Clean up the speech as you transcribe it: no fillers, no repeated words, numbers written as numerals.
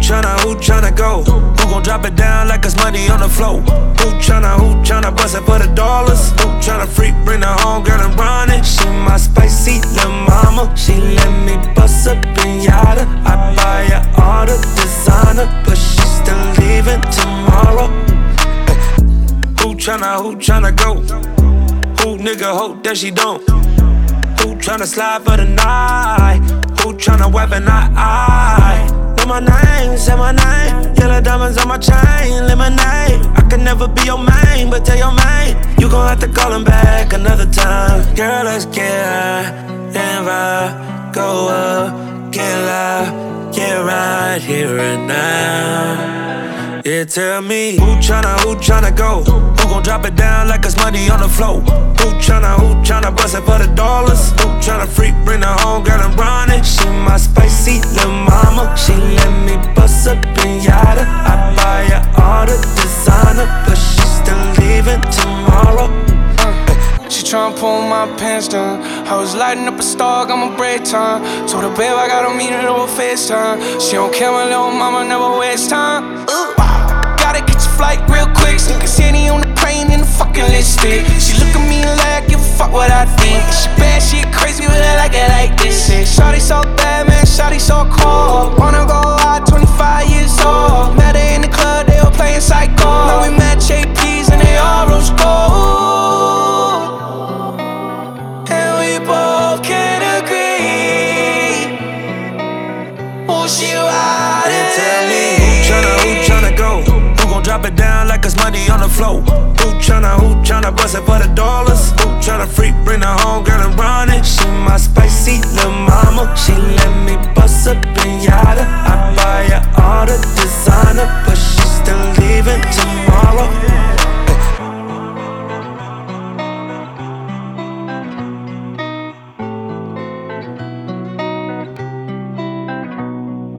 who tryna go? Who gon' drop it down like it's money on the floor? Who tryna bust it for the dollars? Who tryna freak, bring her home, girl, and run it? She my spicy little mama. She let me bust a pinata. I buy her all the designer, but she still leaving tomorrow. Who tryna go? Who nigga hope that she don't? Who tryna slide for the night? Who tryna weapon eye? Know my name, say my name. Yellow diamonds on my chain, lemonade. I can never be your main, but tell your main you gon' have to call him back another time. Girl, let's get high and vibe, go up, get loud, get right here and now. Yeah, tell me who tryna go? Who gon' drop it down like it's money on the floor? Who tryna bust it for the dollars? Who tryna freak, bring her home, girl, and run it? She my spicy little mama. She let me bust a pinata. I buy her all the designer, but she still leaving tomorrow. She tryna pull my pants down. I was lighting up a star, got my break time. Told her, babe, I gotta meet her over FaceTime. She don't care, my little mama never waste time. Gotta get your flight real quick. Sneak a city on the plane in the fucking lipstick. She look at me like, give a fuck what I think. She bad, she crazy, but I like it like this. Shawty so bad, man, shawty so cold. Wanna go out, 25 years old. Met her in the club, they were playing psycho. Now we met JPs and they all rose gold. And we both can agree. Oh, she ride it. Tell me who tryna go? Who gon' drop it down like it's money on the floor? Who tryna bust it for the dollars? Who tryna freak, bring her home, girl, and run it? She my spicy little mama. She let me bust a